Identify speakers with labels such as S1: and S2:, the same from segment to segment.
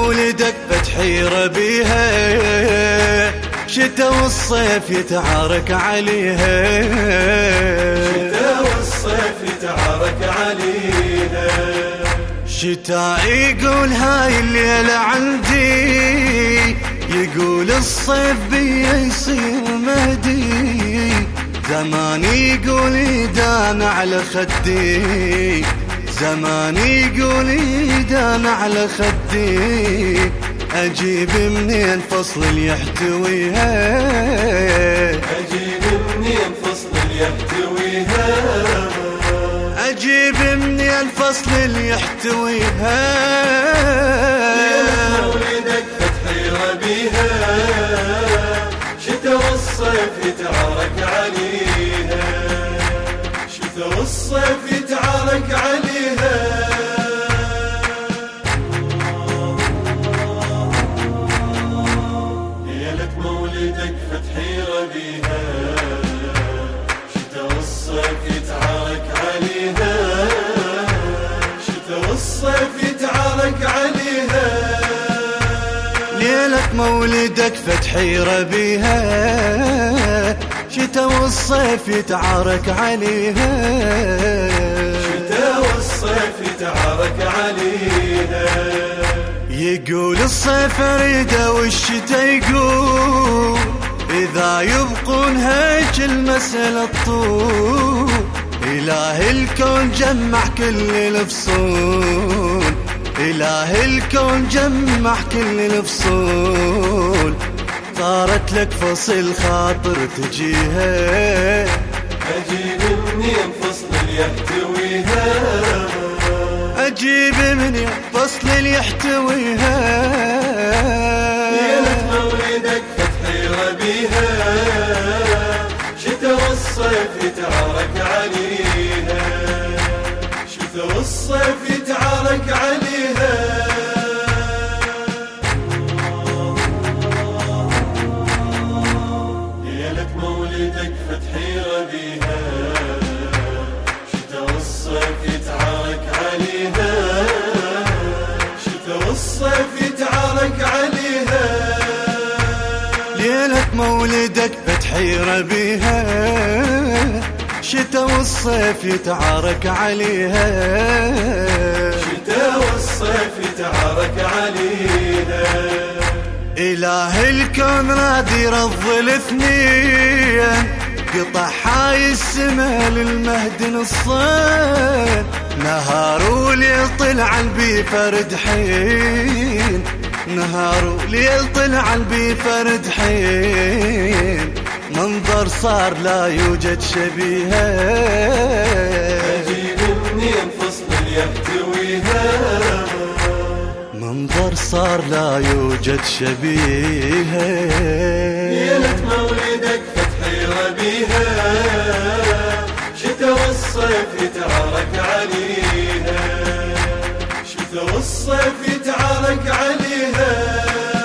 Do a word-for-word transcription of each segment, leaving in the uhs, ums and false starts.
S1: مولدك فتحي ربيها، شتا والصيف يتعارك عليها،
S2: شتا والصيف يتعارك عليها.
S1: شتا يقول هاي الليلة عندي، يقول الصيف بي يصير مهدي، زمان يقول يدان على خدي، زمان يقول يدان على خدي، أجيب منين فصل اللي يحتويها،
S2: أجيب منين فصل اللي يحتويها،
S1: أجيب منين فصل اللي يحتويها.
S2: مولدك فتحي ربيها، شتا والصيف يتعارك عليها، شتا والصيف يتعارك عليها. ليلة مولدك فتحي ربيها، شتا والصيف يتعارك عليها، شتا والصيف يتعارك عليها.
S1: ليلة مولدك فتحي ربيها، شتا والصيف يتعارك عليها،
S2: شتا والصيف يتعارك عليها.
S1: يقول الصيف اريده والشتا يقول، إذا يبقون هيج المسألة الطول، إله الكون جمع كل الفصول، إله الكون جمع كل الفصول، صارت لك فصل خاطر تجيها،
S2: أجيب منين فصل اللي يحتويها،
S1: أجيب منين فصل اللي يحتويها.
S2: ليلة مولدك فتحي ربيها، شتا والصيف يتعارك عليها، شتا والصيف يتعارك عليها. ليلة مولدك فتحي ربيها، شتا والصيف يتعارك عليها، شتا والصيف يتعارك عليها.
S1: ليلة مولدك فتحي ربيها، شتا والصيف يتعارك عليها،
S2: شتا والصيف يتعارك عليها.
S1: إله الكون راد يرض الاثنين، قطع حاي السما للمهد نصين، نهار وليل طلع البي فرد حين، نهار وليل طلع البي فرد حين، منظر صار لا يوجد شبيهه،
S2: أجيب منين فصل اللي يحتويها،
S1: منظر صار لا يوجد شبيهه.
S2: ليلة مولدك فتحي ربيها، شتا والصيف يتعارك عليها، شتا والصيف يتعارك عليها.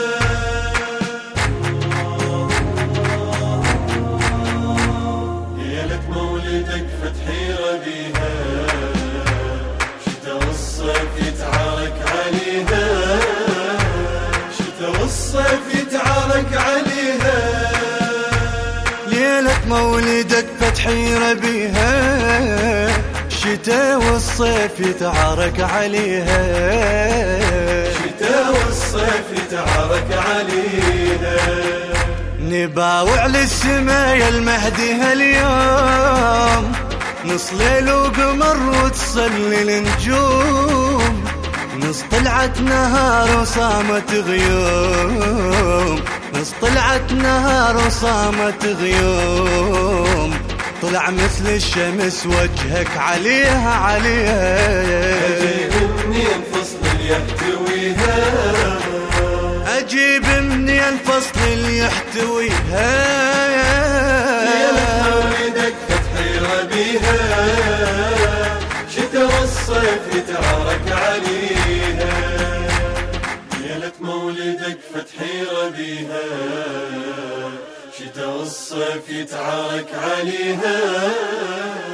S2: ليلة مولدك فتحي ربيها، شتا والصيف يتعارك عليها، شتا والصيف يتعارك عليها.
S1: ليلة مولدك فتحي ربيها، شتا والصيف يتعارك عليها،
S2: شتا والصيف يتعارك عليها.
S1: نباوع للسما يا المهدي هاليوم، نص ليل وقمر وتصلي النجوم، نص طلعت نهار وصامت غيوم، نص طلعت نهار وصامت غيوم، طلع مثل الشمس وجهك عليها عليها.
S2: أجيب منين فصل اللي يحتويها،
S1: أجيب منين فصل اللي يحتويها.
S2: ليلة مولدك فتحي ربيها، شتا والصيف يتعارك عليها، ليلة مولدك فتحي ربيها، شتا والصيف يتعارك عليها.